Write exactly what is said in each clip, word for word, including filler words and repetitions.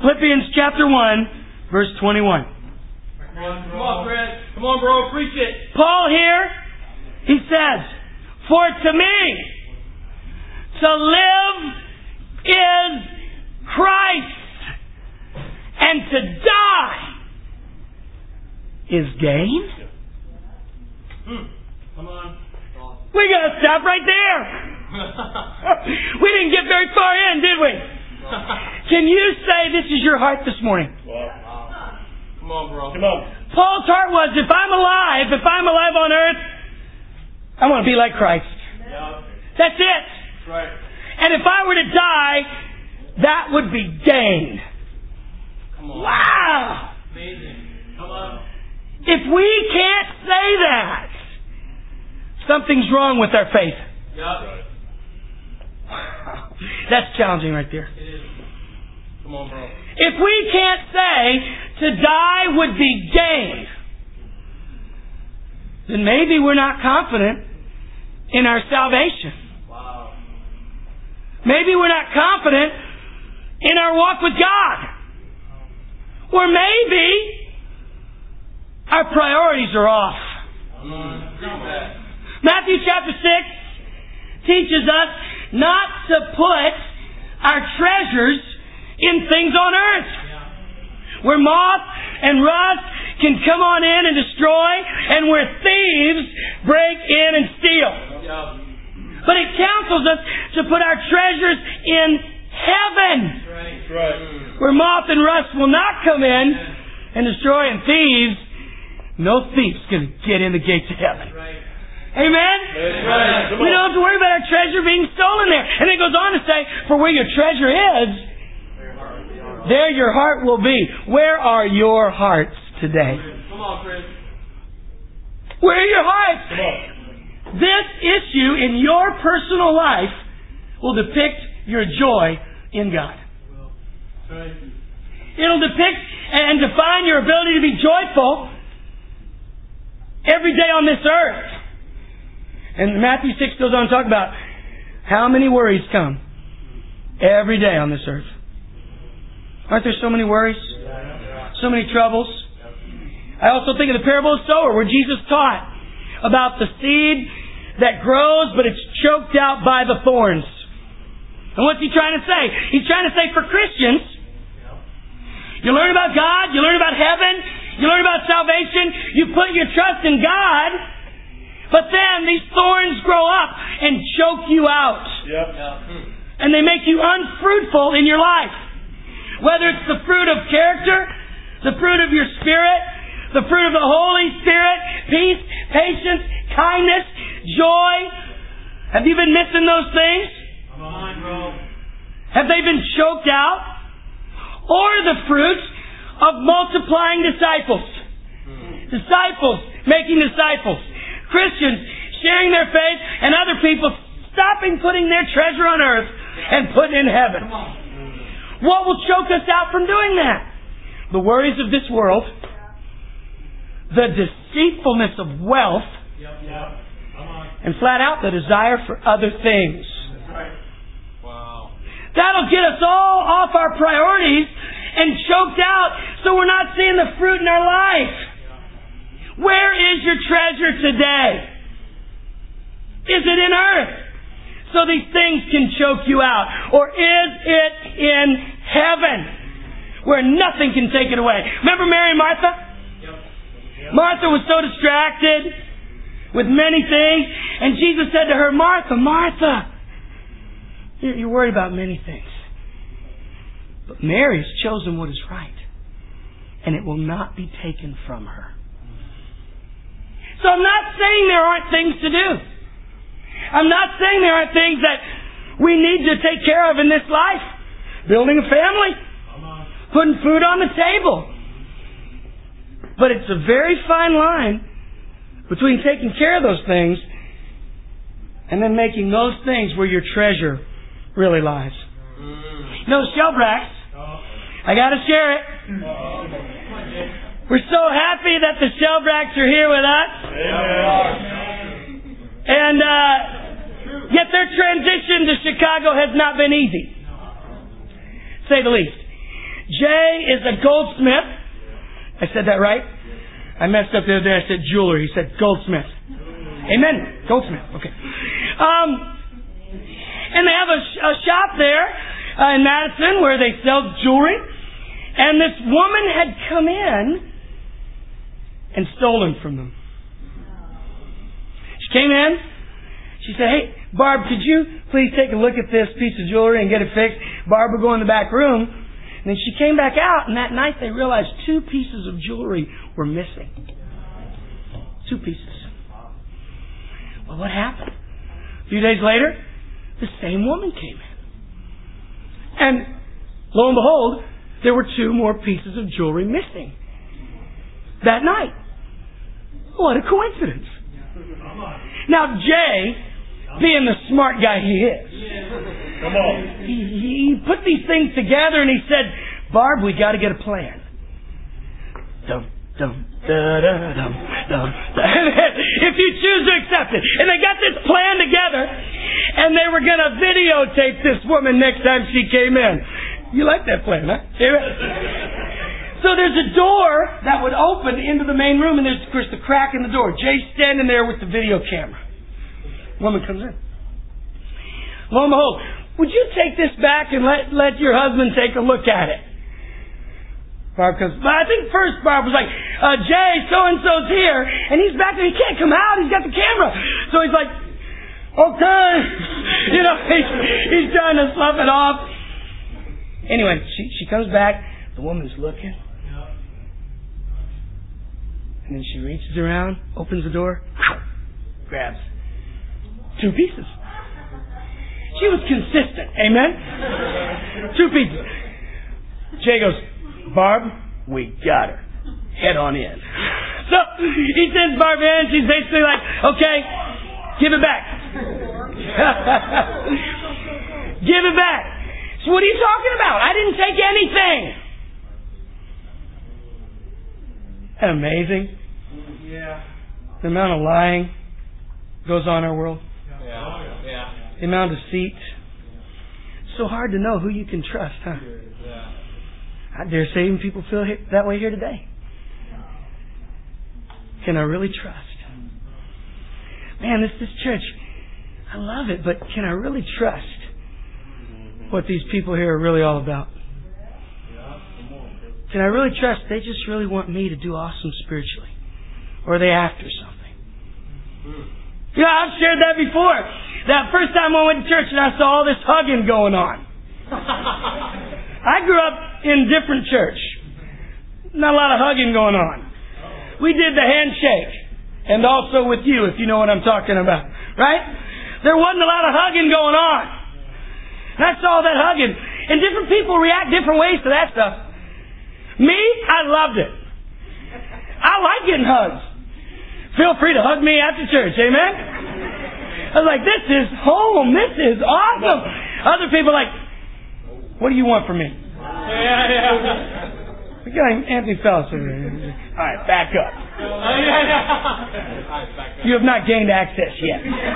Philippians chapter one, verse twenty-one. Come on, come on, Fred. Come on, bro. Preach it. Paul here, he says, for to me, to live is Christ, and to die is gain. Hmm. Come on. We gotta stop right there. We didn't get very far in, did we? Can you say this is your heart this morning? Wow. Come on, bro. Come on. Paul's heart was, if I'm alive, if I'm alive on earth, I want to be like Christ. Yeah. That's it. That's right. And if I were to die, that would be gain. Come on. Wow! Amazing. Come on. If we can't say that, something's wrong with our faith. Yeah. That's challenging right there. It is. Come on, bro. If we can't say to die would be gain, then maybe we're not confident in our salvation. Wow. Maybe we're not confident in our walk with God. Or maybe our priorities are off. Come on. Come on. Matthew chapter six teaches us not to put our treasures in things on earth, where moth and rust can come on in and destroy, and where thieves break in and steal. But it counsels us to put our treasures in heaven, That's right. where moth and rust will not come in and destroy, and thieves, no thief's going to get in the gates of heaven. Right. Amen? That's right. We don't have to worry about our treasure being stolen there. And it goes on to say, for where your treasure is, there your heart will be. Where are your hearts today? Come on, Chris. Where are your hearts? Come on. This issue in your personal life will depict your joy in God. That's right. It'll depict and define your ability to be joyful every day on this earth. And Matthew six goes on to talk about how many worries come every day on this earth. Aren't there so many worries? So many troubles? I also think of the parable of the sower, where Jesus taught about the seed that grows, but it's choked out by the thorns. And what's he trying to say? He's trying to say for Christians, you learn about God, you learn about heaven, you learn about salvation, you put your trust in God, but then these thorns grow up and choke you out. Yep. And they make you unfruitful in your life. Whether it's the fruit of character, the fruit of your spirit, the fruit of the Holy Spirit, peace, patience, kindness, joy. Have you been missing those things? Come on, bro. Have they been choked out? Or the fruit of multiplying disciples. Disciples making disciples. Christians sharing their faith, and other people stopping putting their treasure on earth and putting it in heaven. What will choke us out from doing that? The worries of this world, the deceitfulness of wealth, Yep, yep. Come on. and flat out the desire for other things. That's right. Wow. That'll get us all off our priorities and choked out, so we're not seeing the fruit in our life. Where is your treasure today? Is it in earth, so these things can choke you out? Or is it in heaven, where nothing can take it away? Remember Mary and Martha? Yep. Yep. Martha was so distracted with many things, and Jesus said to her, Martha, Martha, you're worried about many things. But Mary has chosen what is right, and it will not be taken from her. So I'm not saying there aren't things to do. I'm not saying there aren't things that we need to take care of in this life. Building a family. Putting food on the table. But it's a very fine line between taking care of those things and then making those things where your treasure really lies. You know, the Shelbracks, I got to share it. We're so happy that the Shelbracks are here with us. And uh, yet their transition to Chicago has not been easy, to say the least. Jay is a goldsmith. I said that right? I messed up the other day. I said jeweler. He said goldsmith. Amen. Goldsmith. Okay. Um, and they have a, a shop there uh, in Madison where they sell jewelry. And this woman had come in and stolen from them. She came in. She said, "Hey, Barb, could you please take a look at this piece of jewelry and get it fixed?" Barb would go in the back room. And then she came back out, and that night they realized two pieces of jewelry were missing. Two pieces. Well, what happened? A few days later, the same woman came in. And lo and behold, there were two more pieces of jewelry missing that night. What a coincidence. Now, Jay, being the smart guy he is, Come on. he, he put these things together and he said, "Barb, we got to get a plan." Dum, dum, da, da, dum, dum, da. If you choose to accept it. And they got this plan together and they were going to videotape this woman next time she came in. You like that plan, huh? So there's a door that would open into the main room, and there's, of course, the crack in the door. Jay's standing there with the video camera. Woman comes in. Lo and behold, "Would you take this back and let, let your husband take a look at it?" Barb comes. But I think first Barb was like, uh, "Jay, so-and-so's here, and he's back there. He can't come out. He's got the camera." So he's like, "Okay." You know, he's, he's trying to slough it off. Anyway, she, she comes back. The woman's looking. And then she reaches around, opens the door, grabs two pieces. She was consistent. Amen? Two pieces. Jay goes, "Barb, we got her. Head on in." So he sends Barb in. She's basically like, "Okay, give it back." Give it back. So what are you talking about? I didn't take anything. Isn't that amazing? Yeah. The amount of lying goes on in our world. Yeah. Yeah. The amount of deceit. It's so hard to know who you can trust, huh? Yeah. I dare say even people feel that way here today. Can I really trust? Man, this this church, I love it, but can I really trust what these people here are really all about? Can I really trust they just really want me to do awesome spiritually? Or are they after something? You know, I've shared that before. That first time I went to church and I saw all this hugging going on. I grew up in a different church. Not a lot of hugging going on. We did the handshake. And also with you, if you know what I'm talking about. Right? There wasn't a lot of hugging going on. And I saw that hugging. And different people react different ways to that stuff. Me, I loved it. I like getting hugs. Feel free to hug me after church. Amen? I was like, this is home. This is awesome. Other people are like, what do you want from me? Yeah, yeah. We got Anthony Fellis over here. All right, back up. You have not gained access yet.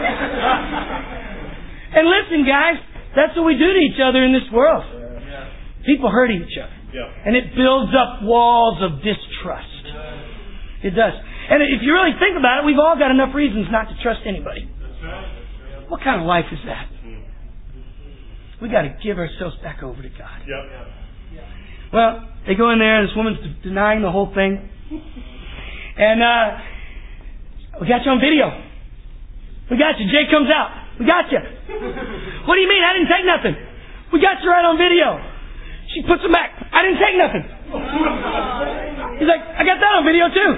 And listen, guys, that's what we do to each other in this world. People hurt each other. And it builds up walls of distrust. It does. And if you really think about it, we've all got enough reasons not to trust anybody. What kind of life is that? We got to give ourselves back over to God. Well, they go in there, and this woman's denying the whole thing. And uh, we got you on video. We got you. Jay comes out. We got you. What do you mean? I didn't take nothing. We got you right on video. She puts him back. I didn't take nothing. He's like, I got that on video too.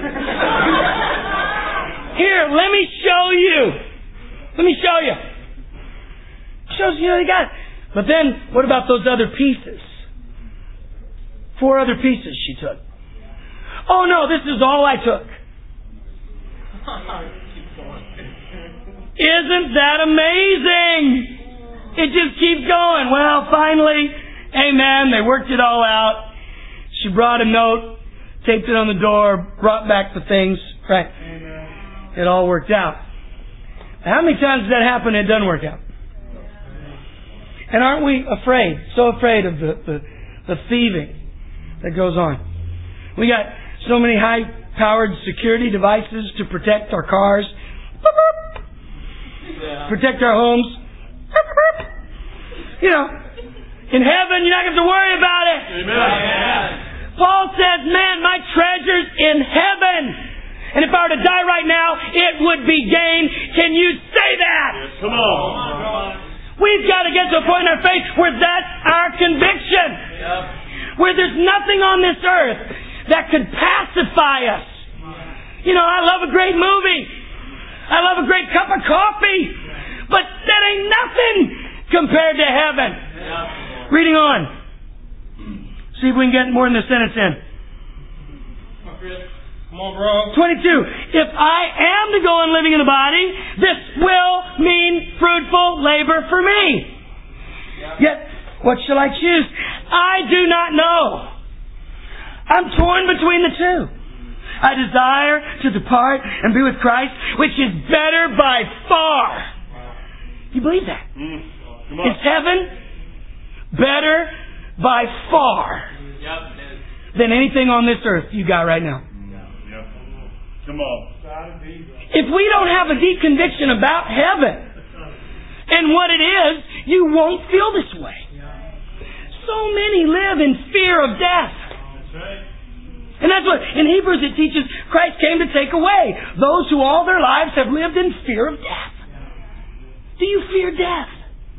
Here, let me show you. Let me show you. Shows you you got it. But then, what about those other pieces? Four other pieces she took. Oh no, this is all I took. Isn't that amazing? It just keeps going. Well, finally, amen, they worked it all out. She brought a note, taped it on the door, brought back the things. Right. Amen. It all worked out. How many times does that happen and it doesn't work out? And aren't we afraid, so afraid of the, the, the thieving that goes on. We got so many high-powered security devices to protect our cars, yeah. protect our homes. You know, in heaven, you're not going to have to worry about it. Amen. Paul says, man, my treasure's in heaven. And if I were to die right now, it would be gain. Can you say that? Yes, come on. We've got to get to a point in our faith where that's our conviction. Yep. Where there's nothing on this earth that could pacify us. You know, I love a great movie. I love a great cup of coffee. But that ain't nothing compared to heaven. Yep. Reading on. See if we can get more than the sentence in. Come on, bro. twenty-two. If I am to go on living in the body, this will mean fruitful labor for me. Yep. Yet, what shall I choose? I do not know. I'm torn between the two. I desire to depart and be with Christ, which is better by far. You believe that? Mm. Is heaven better by far Yep. than anything on this earth you got right now? Come on. If we don't have a deep conviction about heaven and what it is, you won't feel this way. So many live in fear of death. And that's what, in Hebrews it teaches, Christ came to take away those who all their lives have lived in fear of death. Do you fear death?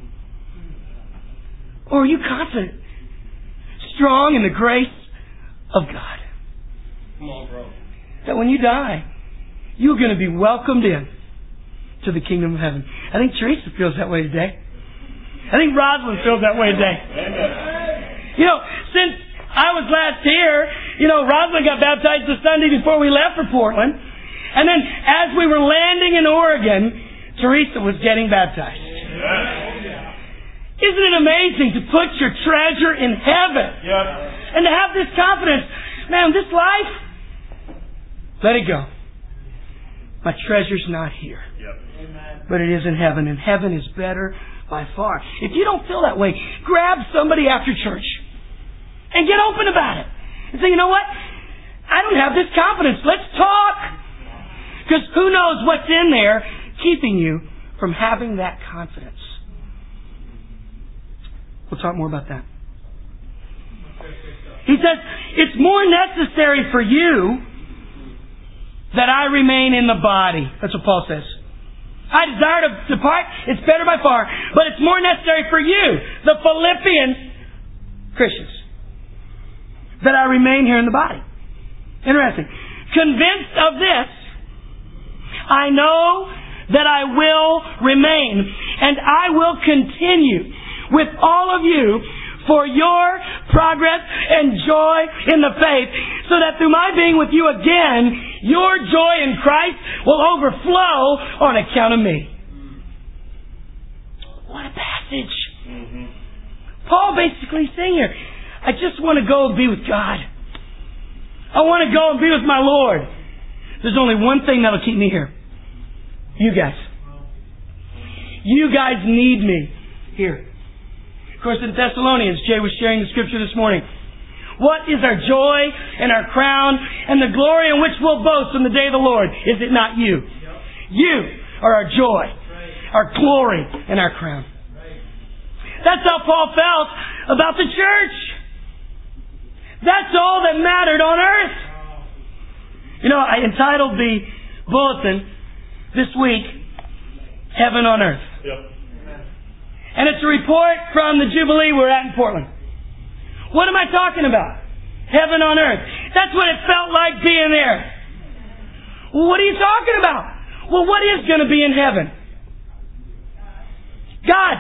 Or are you confident, strong in the grace of God? Come on, bro. That when you die, you're going to be welcomed in to the kingdom of heaven. I think Teresa feels that way today. I think Rosalind feels that way today. Amen. You know, since I was last here, you know, Rosalind got baptized the Sunday before we left for Portland. And then as we were landing in Oregon, Teresa was getting baptized. Yes. Isn't it amazing to put your treasure in heaven? Yep. And to have this confidence, man, this life, let it go. My treasure's not here. Yep. But it is in heaven. And heaven is better by far. If you don't feel that way, grab somebody after church and get open about it. And say, you know what? I don't have this confidence. Let's talk. Because who knows what's in there keeping you from having that confidence. We'll talk more about that. He says, it's more necessary for you that I remain in the body. That's what Paul says. I desire to depart. It's better by far. But it's more necessary for you, the Philippian Christians, that I remain here in the body. Interesting. Convinced of this, I know that I will remain. And I will continue with all of you for your progress and joy in the faith, so that through my being with you again, your joy in Christ will overflow on account of me. What a passage. Mm-hmm. Paul basically saying here, I just want to go and be with God. I want to go and be with my Lord. There's only one thing that'll keep me here. You guys. You guys need me here. Of course, in Thessalonians, Jay was sharing the scripture this morning. What is our joy and our crown and the glory in which we'll boast on the day of the Lord? Is it not you? You are our joy, our glory, and our crown. That's how Paul felt about the church. That's all that mattered on earth. You know, I entitled the bulletin this week, Heaven on Earth. Yep. And it's a report from the Jubilee we're at in Portland. What am I talking about? Heaven on earth. That's what it felt like being there. Well, what are you talking about? Well, what is going to be in heaven? God.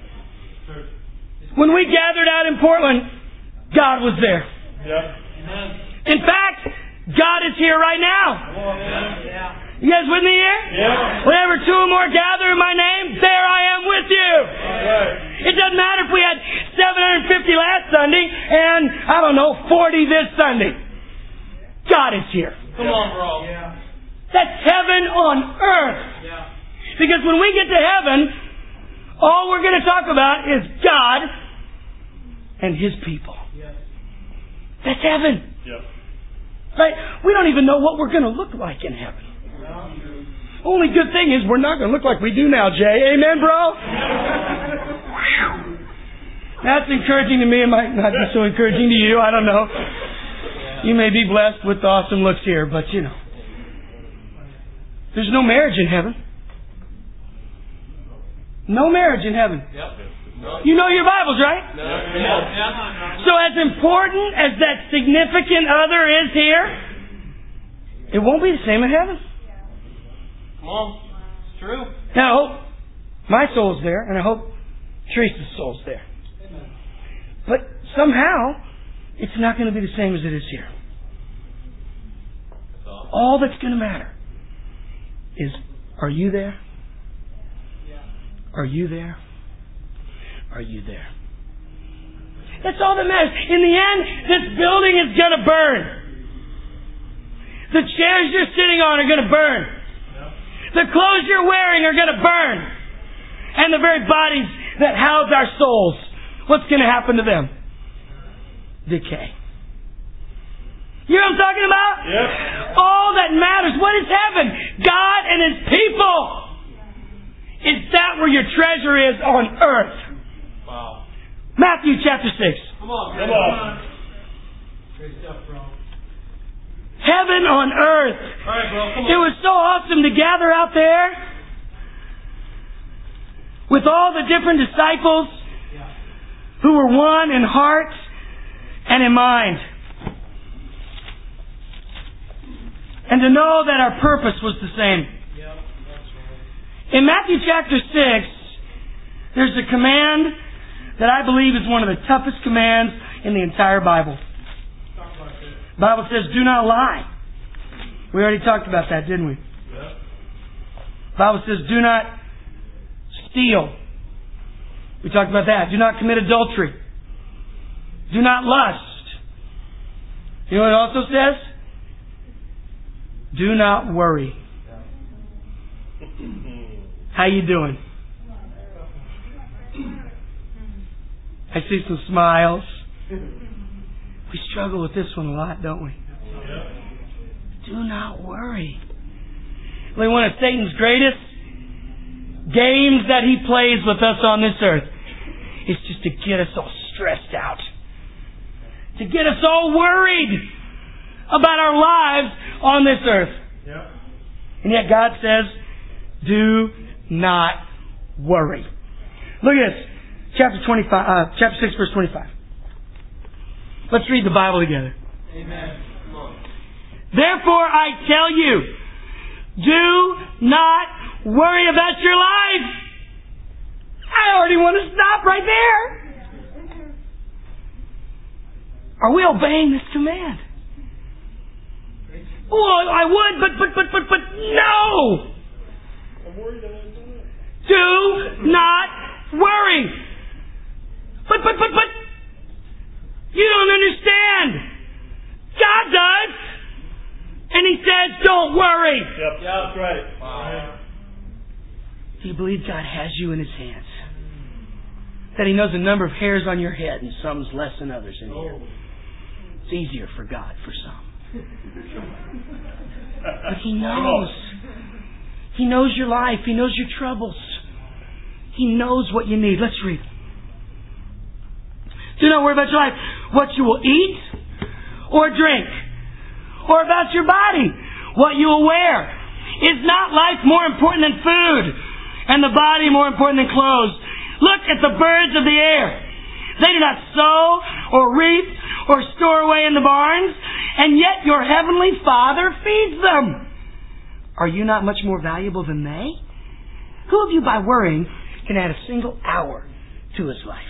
When we gathered out in Portland, God was there. Yep. In fact, God is here right now. You guys with me here? Yeah. Whenever two or more gather in my name, there I am with you. Right. It doesn't matter if we had seven hundred fifty last Sunday and, I don't know, forty this Sunday. God is here. Come on, bro. Yeah. That's heaven on earth. Yeah. Because when we get to heaven, all we're going to talk about is God and His people. Yeah. That's heaven. Yep. Right? We don't even know what we're going to look like in heaven. Only good thing is we're not going to look like we do now, Jay. Amen, bro? That's encouraging to me. It might not be so encouraging to you. I don't know. You may be blessed with awesome looks here, but you know. There's no marriage in heaven. No marriage in heaven. You know your Bibles, right? So as important as that significant other is here, it won't be the same in heaven. Come on. It's true. Now, I hope my soul's there, and I hope Teresa's soul's there. But somehow, it's not going to be the same as it is here. All that's going to matter is, are you there? Are you there? Are you there? That's all that matters. In the end, this building is going to burn. The chairs you're sitting on are going to burn. The clothes you're wearing are going to burn. And the very bodies that house our souls, what's going to happen to them? Decay. You know what I'm talking about? Yep. All that matters. What is heaven? God and His people. Is that where your treasure is on earth? Wow. Matthew chapter six. Come on. Come on. Great stuff, bro. Heaven on earth. All right, bro. Come on. It was so awesome to gather out there with all the different disciples who were one in heart and in mind. And to know that our purpose was the same. In Matthew chapter six, there's a command that I believe is one of the toughest commands in the entire Bible. The Bible says, do not lie. We already talked about that, didn't we? The Bible says, do not steal. We talked about that. Do not commit adultery. Do not lust. You know what it also says? Do not worry. How you doing? I see some smiles. We struggle with this one a lot, don't we? Do not worry. Like one of Satan's greatest games that he plays with us on this earth is just to get us all stressed out. To get us all worried about our lives on this earth. And yet God says, do not worry. Look at this. Chapter twenty-five, uh, chapter six, verse twenty-five. Let's read the Bible together. Amen. Therefore I tell you, do not worry about your life. I already want to stop right there. Are we obeying this command? Oh, I would, but, but, but, but, but, no! Do not worry. But, but, but, but, you don't understand. God does. And He says, don't worry. Yep, yeah, that's right. Wow. Do you believe God has you in His hands? That He knows the number of hairs on your head, and some's less than others in here. It's easier for God, for some. But He knows. He knows your life. He knows your troubles. He knows what you need. Let's read. Do not worry about your life, what you will eat or drink, or about your body, what you will wear. Is not life more important than food, and the body more important than clothes? Look at the birds of the air. They do not sow or reap or store away in the barns, and yet your heavenly Father feeds them. Are you not much more valuable than they? Who of you by worrying can add a single hour to his life?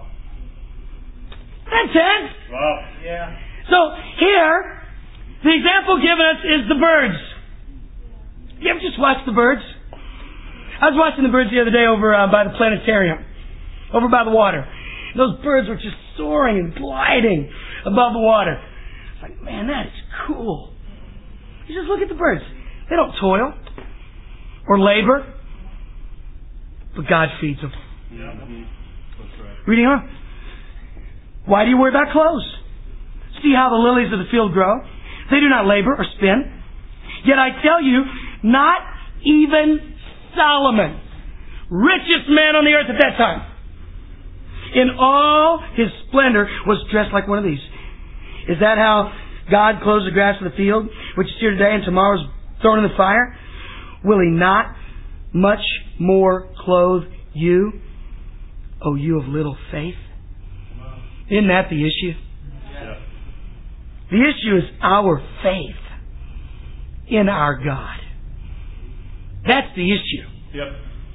That's it. Wow. Yeah. So here, the example given us is the birds. You ever just watch the birds? I was watching the birds the other day over uh, by the planetarium, over by the water. Those birds were just soaring and gliding above the water. It's like, man, that is cool. You just look at the birds. They don't toil or labor, but God feeds them. Yeah. That's right. Reading on. Why do you worry about clothes? See how the lilies of the field grow? They do not labor or spin. Yet I tell you, not even Solomon, richest man on the earth at that time, in all his splendor, was dressed like one of these. Is that how God clothes the grass of the field, which is here today and tomorrow is thrown in the fire? Will He not much more clothe you, O you of little faith? Isn't that the issue? Yeah. The issue is our faith in our God. That's the issue. Yep.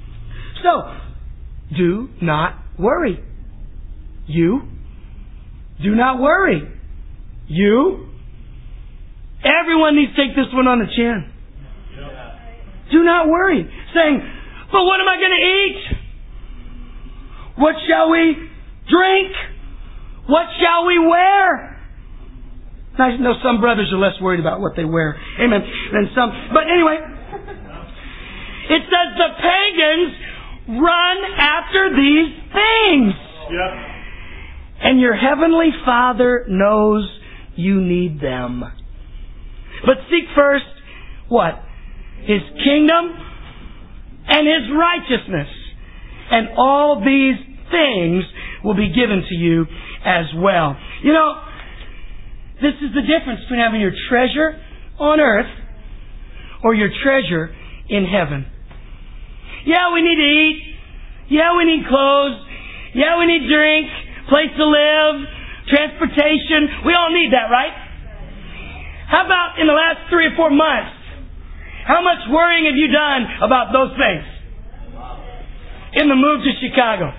So, do not worry. You. Do not worry. You. Everyone needs to take this one on the chin. Yep. Do not worry. Saying, but what am I going to eat? What shall we drink? What shall we wear? I know some brothers are less worried about what they wear. Amen. Than some. But anyway, it says the pagans run after these things. Yep. And your heavenly Father knows you need them. But seek first, what? His kingdom and His righteousness. And all these things will be given to you as well. You know, this is the difference between having your treasure on earth or your treasure in heaven. Yeah, we need to eat. Yeah, we need clothes. Yeah, we need drink, place to live, transportation. We all need that, right? How about in the last three or four months? How much worrying have you done about those things? In the move to Chicago.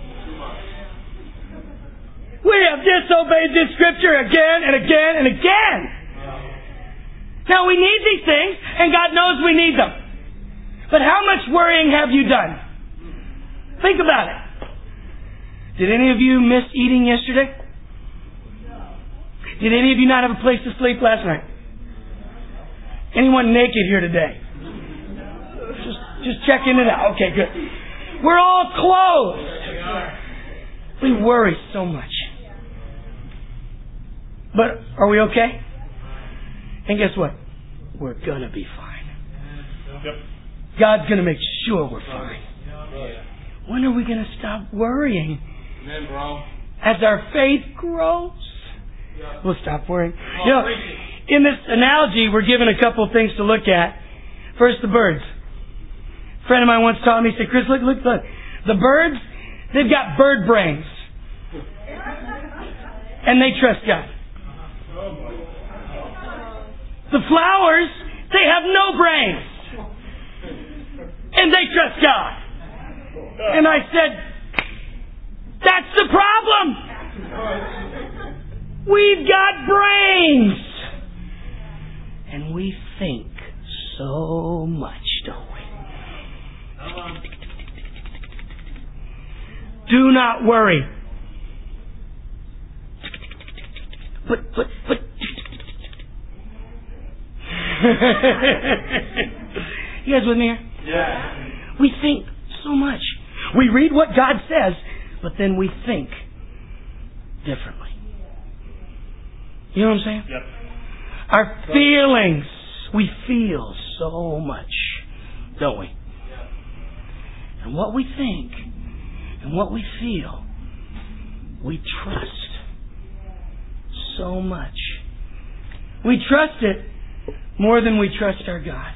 We have disobeyed this scripture again and again and again. Now we need these things, and God knows we need them. But how much worrying have you done? Think about it. Did any of you miss eating yesterday? Did any of you not have a place to sleep last night? Anyone naked here today? Just, just checking it out. Okay, good. We're all clothed. We worry so much. But are we okay? And guess what? We're going to be fine. Yep. God's going to make sure we're fine. When are we going to stop worrying? Amen, bro. As our faith grows, we'll stop worrying. You know, in this analogy, we're given a couple of things to look at. First, the birds. A friend of mine once taught me, he said, Chris, look, look, look. The birds, they've got bird brains. And they trust God. The flowers, they have no brains. And they trust God. And I said, that's the problem. We've got brains. And we think so much, don't we? Do not worry. But, but, but. You guys with me here? Yeah. We think so much. We read what God says, but then we think differently. You know what I'm saying? Yep. Our feelings, we feel so much, don't we? And what we think and what we feel, we trust so much. We trust it more than we trust our God.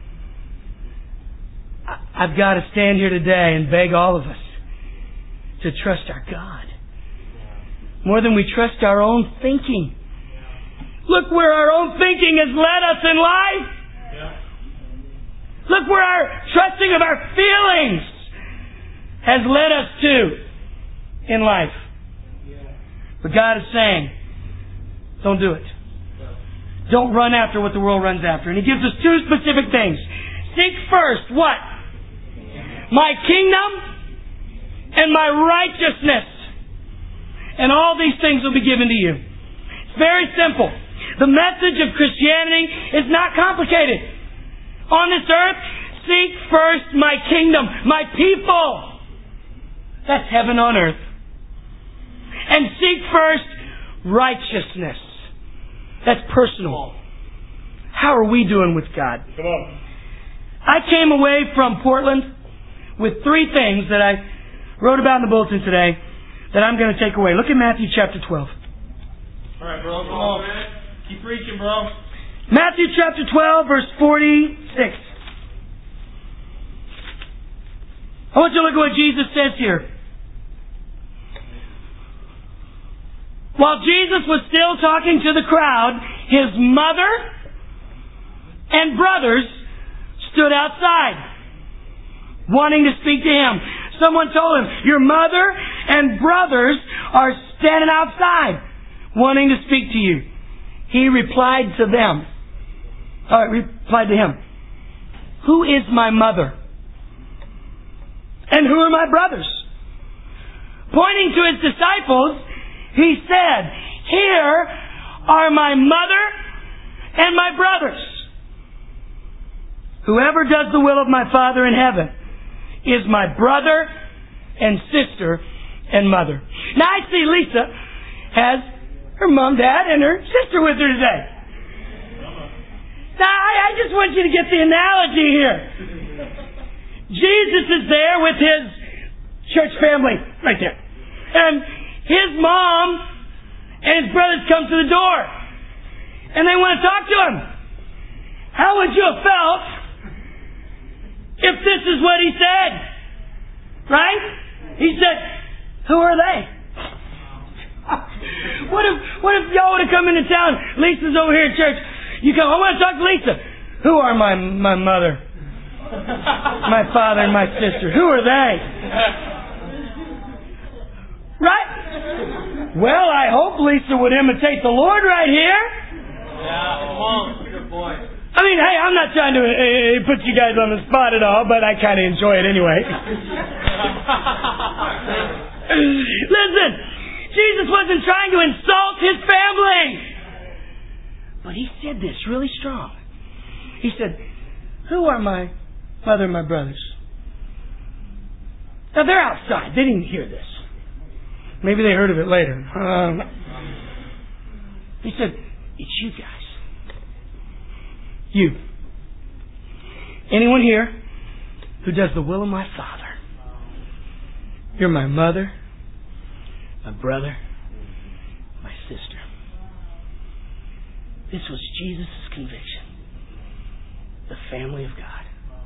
I've got to stand here today and beg all of us to trust our God more than we trust our own thinking. Look where our own thinking has led us in life. Look where our trusting of our feelings has led us to in life. But God is saying, don't do it. Don't run after what the world runs after. And He gives us two specific things. Seek first what? My kingdom and my righteousness. And all these things will be given to you. It's very simple. The message of Christianity is not complicated. On this earth, seek first my kingdom, my people. That's heaven on earth. And seek first righteousness. That's personal. How are we doing with God? Come on. I came away from Portland with three things that I wrote about in the bulletin today that I'm going to take away. Look at Matthew chapter twelve. All right, bro. Come on. Keep preaching, bro. Matthew chapter twelve, verse forty-six. I want you to look at what Jesus says here. While Jesus was still talking to the crowd, his mother and brothers stood outside, wanting to speak to him. Someone told him, your mother and brothers are standing outside, wanting to speak to you. He replied to them, uh, replied to him, who is my mother? And who are my brothers? Pointing to his disciples, he said, here are my mother and my brothers. Whoever does the will of my Father in heaven is my brother and sister and mother. Now I see Lisa has her mom, dad, and her sister with her today. Now I, I just want you to get the analogy here. Jesus is there with his church family right there. And his mom and his brothers come to the door. And they want to talk to him. How would you have felt if this is what he said? Right? He said, who are they? What if what if y'all would have come into town? Lisa's over here at church. You go, I want to talk to Lisa. Who are my my mother? My father and my sister. Who are they? Right? Well, I hope Lisa would imitate the Lord right here. Yeah, come on. Good boy. I mean, hey, I'm not trying to uh, put you guys on the spot at all, but I kind of enjoy it anyway. Listen, Jesus wasn't trying to insult his family. But he said this really strong. He said, who are my mother and my brothers? Now, they're outside. They didn't hear this. Maybe they heard of it later. Um, he said, it's you guys. You. Anyone here who does the will of my Father. You're my mother, my brother, my sister. This was Jesus' conviction. The family of God.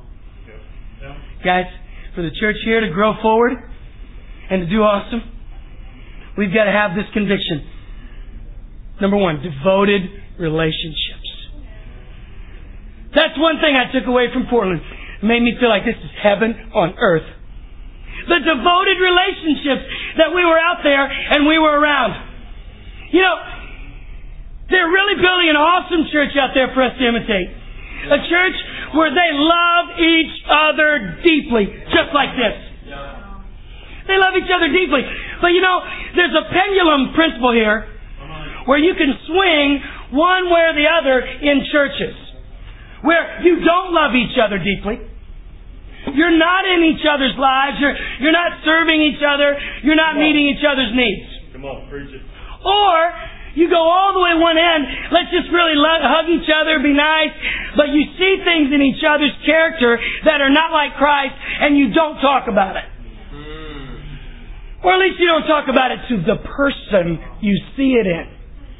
Guys, for the church here to grow forward and to do awesome, we've got to have this conviction. Number one, devoted relationships. That's one thing I took away from Portland. It made me feel like this is heaven on earth. The devoted relationships that we were out there and we were around. You know, they're really building an awesome church out there for us to imitate. A church where they love each other deeply, just like this. They love each other deeply. But you know, there's a pendulum principle here where you can swing one way or the other in churches. Where you don't love each other deeply. You're not in each other's lives. You're, you're not serving each other. You're not meeting each other's needs. Come on, preach it. Or you go all the way one end. Let's just really love, hug each other, be nice. But you see things in each other's character that are not like Christ, and you don't talk about it. Mm. Or at least you don't talk about it to the person you see it in.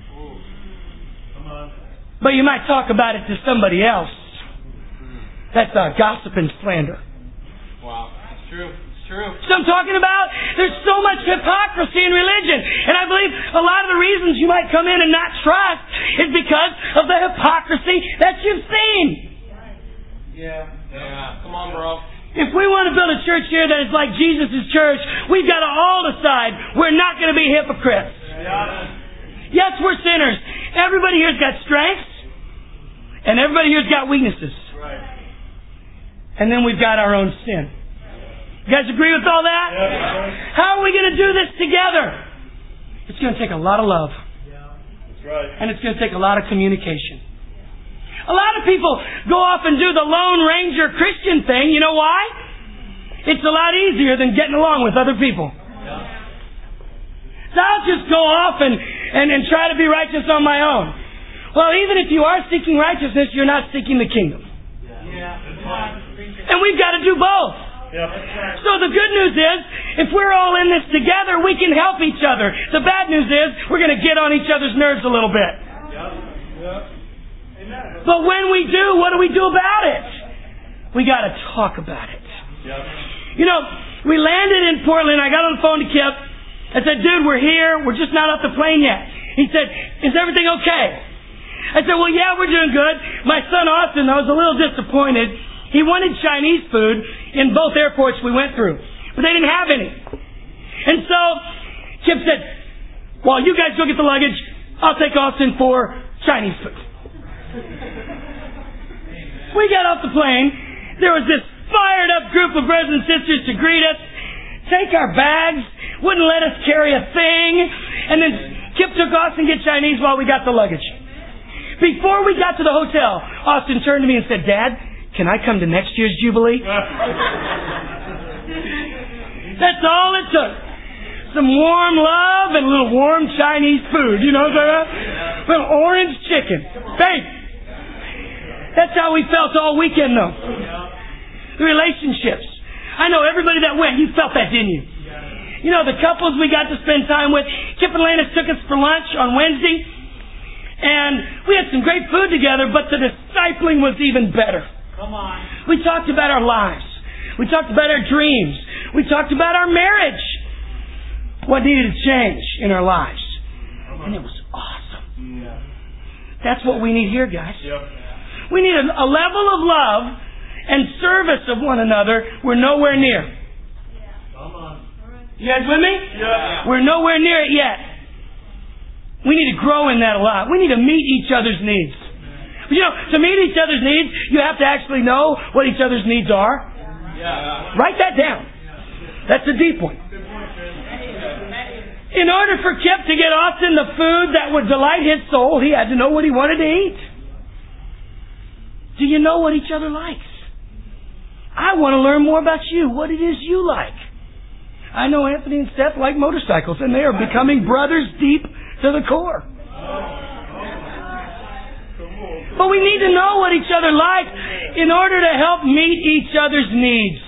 But you might talk about it to somebody else. That's uh, gossip and slander. Wow, it's true. It's true. So I'm talking about, there's so much hypocrisy in religion. And I believe a lot of the reasons you might come in and not trust is because of the hypocrisy that you've seen. Yeah. Yeah. Come on, bro. If we want to build a church here that is like Jesus' church, we've got to all decide we're not going to be hypocrites. Yeah. Yes, we're sinners. Everybody here's got strengths. And everybody here's got weaknesses. Right. And then we've got our own sin. You guys agree with all that? Yeah. How are we going to do this together? It's going to take a lot of love. Yeah. That's right. And it's going to take a lot of communication. A lot of people go off and do the Lone Ranger Christian thing. You know why? It's a lot easier than getting along with other people. Yeah. So I'll just go off and, and, and try to be righteous on my own. Well, even if you are seeking righteousness, you're not seeking the kingdom. And we've got to do both. So the good news is, if we're all in this together, we can help each other. The bad news is, we're going to get on each other's nerves a little bit. But when we do, what do we do about it? We got to talk about it. You know, we landed in Portland. I got on the phone to Kip. I said, dude, we're here. We're just not off the plane yet. He said, is everything okay? I said, well, yeah, we're doing good. My son Austin, I was a little disappointed. He wanted Chinese food in both airports we went through, but they didn't have any. And so Kip said, well, you guys go get the luggage. I'll take Austin for Chinese food. We got off the plane. There was this fired up group of brothers and sisters to greet us, take our bags, wouldn't let us carry a thing, and then Kip took Austin to get Chinese while we got the luggage. Before we got to the hotel, Austin turned to me and said, Dad, can I come to next year's Jubilee? That's all it took. Some warm love and a little warm Chinese food, you know what I'm saying? A little orange chicken. Babe. That's how we felt all weekend, though. The relationships. I know everybody that went, you felt that, didn't you? You know, the couples we got to spend time with, Kip and Landis took us for lunch on Wednesday, and we had some great food together, but the discipling was even better. Come on. We talked about our lives. We talked about our dreams. We talked about our marriage. What needed to change in our lives. And it was awesome. Yeah. That's what we need here, guys. Yep. We need a, a level of love and service of one another we're nowhere near. Come on. You guys with me? Yeah. We're nowhere near it yet. We need to grow in that a lot. We need to meet each other's needs. But you know, to meet each other's needs, you have to actually know what each other's needs are. Yeah. Write that down. That's a deep one. In order for Kip to get Austin the food that would delight his soul, he had to know what he wanted to eat. Do you know what each other likes? I want to learn more about you, what it is you like. I know Anthony and Seth like motorcycles, and they are becoming brothers deep to the core. But we need to know what each other likes in order to help meet each other's needs.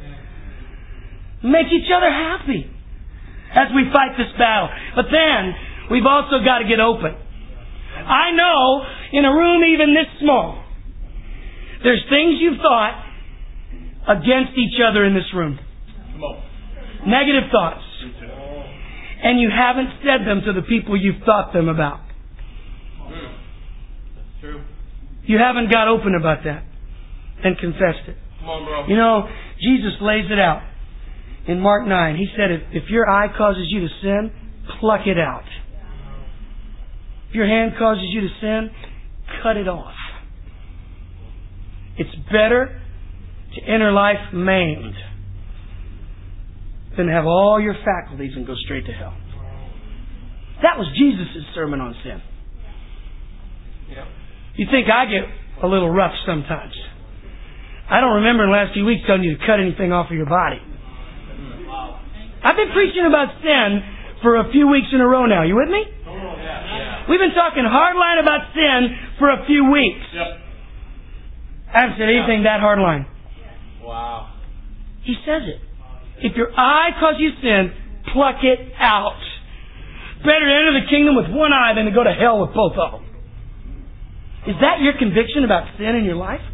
Make each other happy as we fight this battle. But then, we've also got to get open. I know, in a room even this small, there's things you've thought against each other in this room. Negative thoughts. And you haven't said them to the people you've thought them about. That's true. You haven't got open about that and confessed it. Come on, bro. You know, Jesus lays it out in Mark nine. He said, if, if your eye causes you to sin, pluck it out. If your hand causes you to sin, cut it off. It's better to enter life maimed than have all your faculties and go straight to hell. That was Jesus' sermon on sin. Yep. You think I get a little rough sometimes. I don't remember in the last few weeks telling you to cut anything off of your body. I've been preaching about sin for a few weeks in a row now. You with me? We've been talking hardline about sin for a few weeks. Yep. I haven't said anything that hardline. Wow. He says it. If your eye causes you sin, pluck it out. Better to enter the kingdom with one eye than to go to hell with both of them. Is that your conviction about sin in your life?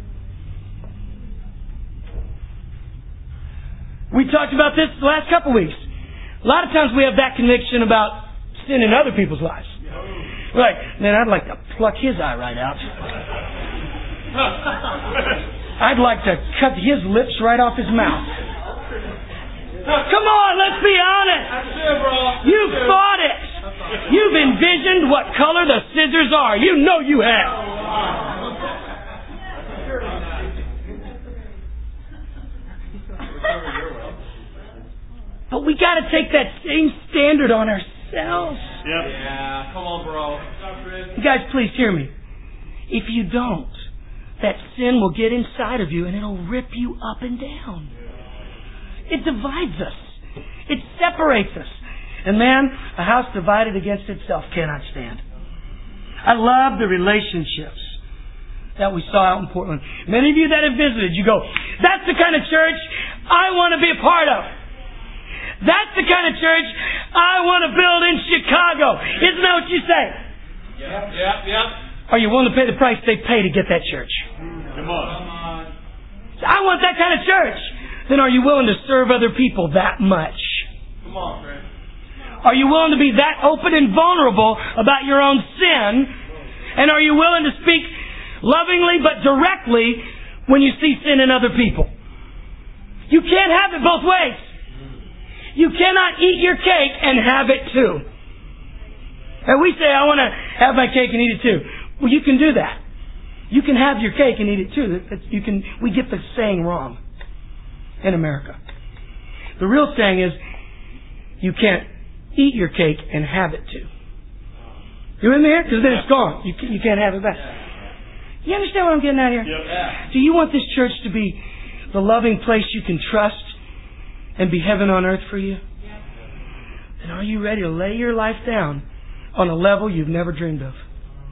We talked about this the last couple of weeks. A lot of times we have that conviction about sin in other people's lives. Right, man, I'd like to pluck his eye right out. I'd like to cut his lips right off his mouth. Come on, let's be honest. You've thought it. You've envisioned what color the scissors are. You know you have. But we got to take that same standard on ourselves. Yep. Yeah, come on, bro. You guys, please hear me. If you don't, that sin will get inside of you and it'll rip you up and down. It divides us. It separates us. And man, a house divided against itself cannot stand. I love the relationships that we saw out in Portland. Many of you that have visited, you go, that's the kind of church I want to be a part of. That's the kind of church I want to build in Chicago. Isn't that what you say? Yeah, yeah, yeah. Are you willing to pay the price they pay to get that church? Come on. I want that kind of church. Then are you willing to serve other people that much? Come on, friend. Are you willing to be that open and vulnerable about your own sin? And are you willing to speak lovingly but directly when you see sin in other people? You can't have it both ways. You cannot eat your cake and have it too. And we say, I want to have my cake and eat it too. Well, you can do that. You can have your cake and eat it too. You can. We get the saying wrong in America. The real saying is, you can't eat your cake and have it too. You with me here? Because then it's gone. You, you can't have it back. You understand what I'm getting at here? Do you want this church to be the loving place you can trust and be heaven on earth for you? Then are you ready to lay your life down on a level you've never dreamed of?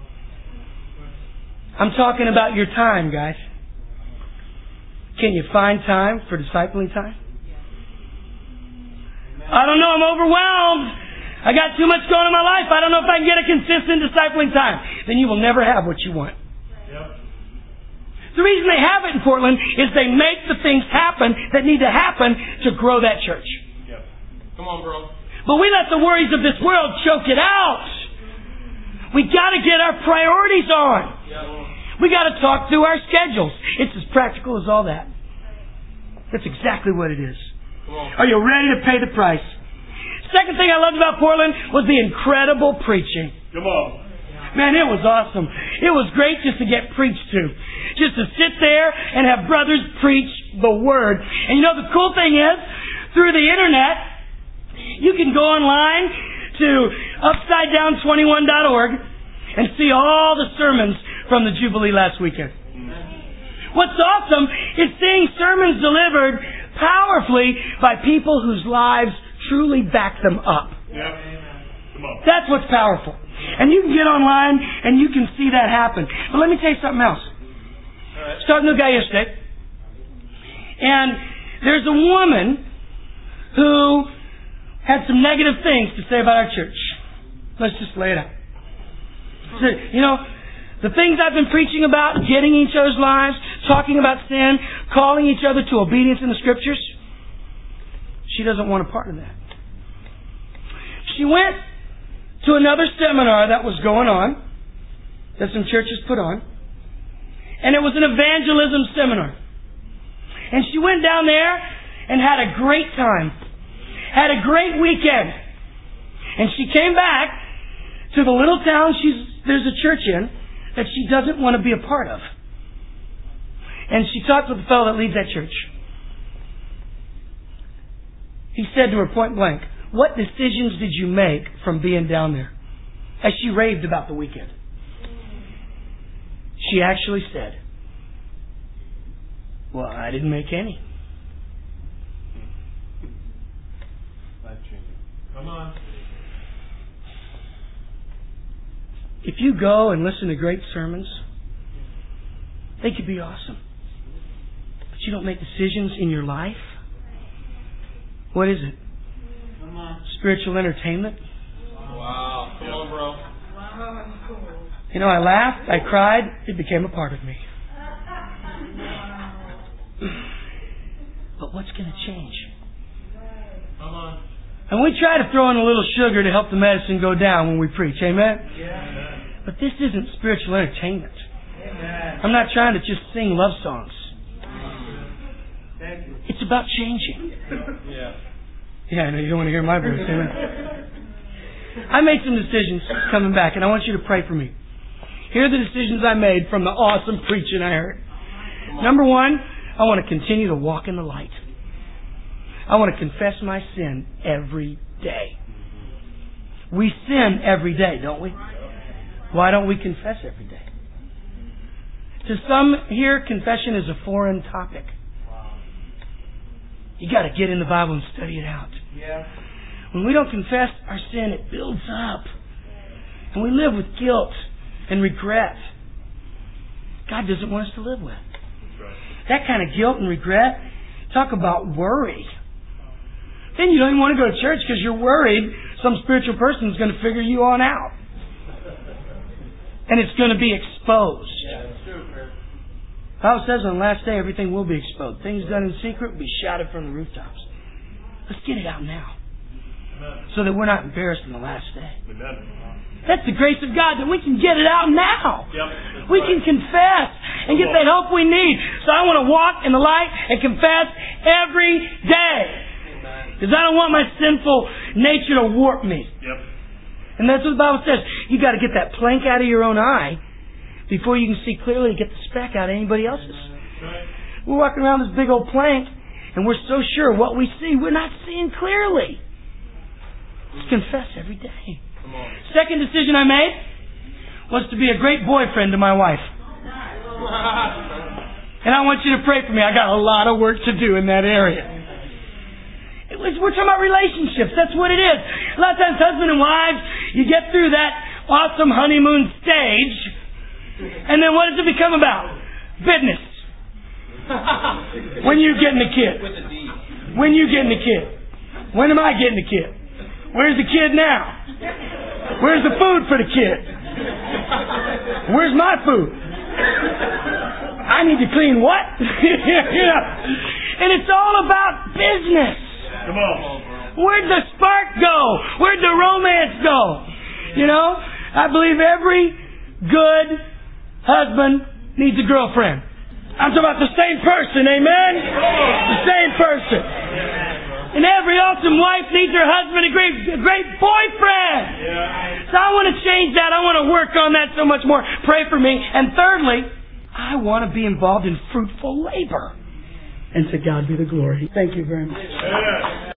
I'm talking about your time, guys. Can you find time for discipling time? I don't know, I'm overwhelmed. I got too much going on in my life. I don't know if I can get a consistent discipling time. Then you will never have what you want. Yep. The reason they have it in Portland is they make the things happen that need to happen to grow that church. Yep. Come on, bro. But we let the worries of this world choke it out. We got to get our priorities on. Yep. We got to talk through our schedules. It's as practical as all that. That's exactly what it is. Come on. Are you ready to pay the price? Second thing I loved about Portland was the incredible preaching. Come on. Man, it was awesome. It was great just to get preached to. Just to sit there and have brothers preach the Word. And you know the cool thing is, through the internet, you can go online to upside down twenty-one dot org and see all the sermons from the Jubilee last weekend. What's awesome is seeing sermons delivered powerfully by people whose lives truly back them up. Yep. Come on. That's what's powerful. And you can get online and you can see that happen. But let me tell you something else. Right. Starting a new guy yesterday. And there's a woman who had some negative things to say about our church. Let's just lay it out. So, you know, the things I've been preaching about, getting each other's lives, talking about sin, calling each other to obedience in the Scriptures, she doesn't want a part of that. She went to another seminar that was going on, that some churches put on, and it was an evangelism seminar. And she went down there and had a great time. Had a great weekend. And she came back to the little town she's there's a church in that she doesn't want to be a part of. And she talked with the fellow that leads that church. He said to her point blank, "What decisions did you make from being down there?" As she raved about the weekend. She actually said, "Well, I didn't make any." Come on. If you go and listen to great sermons, they could be awesome. But you don't make decisions in your life? What is it? Come on. Spiritual entertainment? Wow. Come on, bro. You know, I laughed, I cried, it became a part of me. But what's going to change? Come on. And we try to throw in a little sugar to help the medicine go down when we preach. Amen? Yeah. But this isn't spiritual entertainment. Amen. I'm not trying to just sing love songs. Thank you. It's about changing. Yeah. Yeah, I know you don't want to hear my voice. Amen? I made some decisions coming back, and I want you to pray for me. Here are the decisions I made from the awesome preaching I heard. Number one, I want to continue to walk in the light. I want to confess my sin every day. We sin every day, don't we? Why don't we confess every day? To some here, confession is a foreign topic. You got to get in the Bible and study it out. Yeah. When we don't confess our sin, it builds up. And we live with guilt and regret. God doesn't want us to live with. That kind of guilt and regret, talk about worry. Then you don't even want to go to church because you're worried some spiritual person is going to figure you on out. And it's going to be exposed. Yeah, that's true, man. The Bible says on the last day everything will be exposed. Things done in secret will be shouted from the rooftops. Let's get it out now. Amen. So that we're not embarrassed in the last day. Amen. That's the grace of God, that we can get it out now. Yep. We can confess and get that hope we need. So I want to walk in the light and confess every day. Because I don't want my sinful nature to warp me. Yep. And that's what the Bible says. You got to get that plank out of your own eye before you can see clearly to get the speck out of anybody else's. Right. We're walking around this big old plank and we're so sure of what we see, we're not seeing clearly. Let's confess every day. Come on. Second decision I made was to be a great boyfriend to my wife. And I want you to pray for me. I got a lot of work to do in that area. It was, we're talking about relationships. That's what it is. A lot of times, husband and wives, you get through that awesome honeymoon stage, and then what does it become about? Business. When you getting the kid? When you getting the kid? When am I getting the kid? Where's the kid now? Where's the food for the kid? Where's my food? I need to clean what? You know? And it's all about business. Come on. Where'd the spark go? Where'd the romance go? You know, I believe every good husband needs a girlfriend. I'm talking about the same person, amen? The same person. And every awesome wife needs her husband a great, a great boyfriend. So I want to change that. I want to work on that so much more. Pray for me. And thirdly, I want to be involved in fruitful labor. And to God be the glory. Thank you very much.